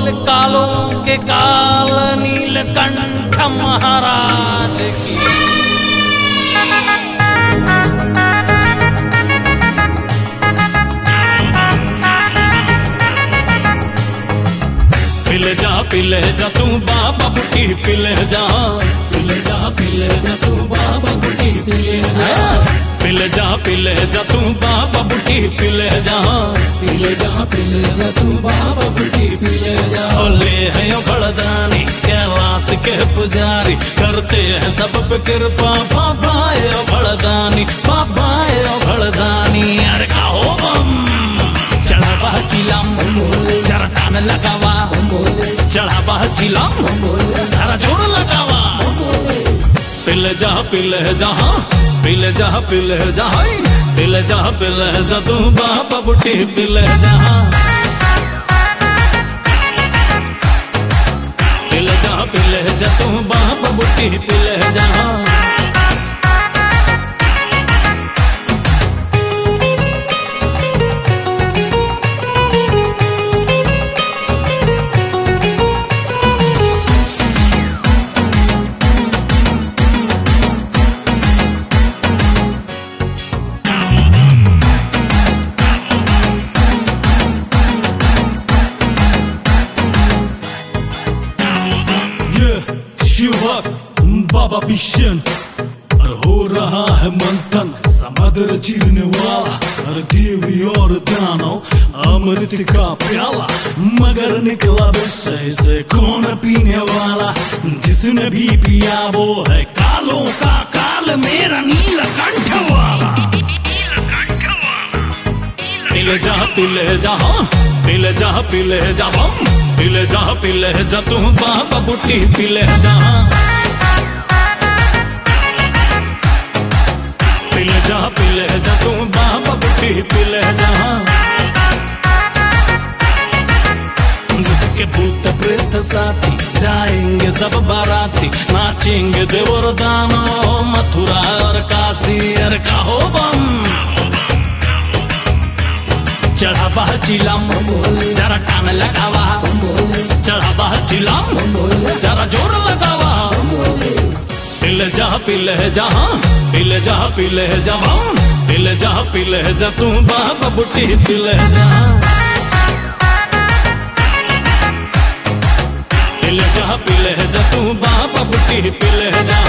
कालों के काल नीलकंठ महाराज की। पिले जा तू बाबा बुटी पिले जा तू बाबा बुटी पिले जा तू बाबा बुटी पिले जा तू बाबा बुटी पिले जा। ले है बड़दानी कैलाश के पुजारी करते हैं सब पे कृपा बाबा बड़दानी अरे खाओ बम चढ़ावा चिलम जरा टान लगावा चढ़ावा चिलम जरा जोर लगावा। पिले जा तू बाबा बुटी पिले जा तू बाबा बुटी पिले जा। बाबा बिशन हो रहा है मंथन समुद्र चीरने वाला हर देवी और दानव अमृत का प्याला मगर निकला विषय से कौन पीने वाला जिसने भी पिया वो है कालों का काल मेरा नीलकंठ वाला। पिले जा तू बाबा बुटी पिले जा तू बाबा बुटी पिले जा। जिसके भूत प्रेत साथी जाएंगे सब बाराती नाचेंगे देवर दानव मथुरा और काशी अर कहो बम चढ़ावा चिलम जरा टान लगावा चढ़ावा चिलम जरा जोर लगावा। पिले जा तू बाबा बुटी पिले जा तू बाबा बुटी पिले जा।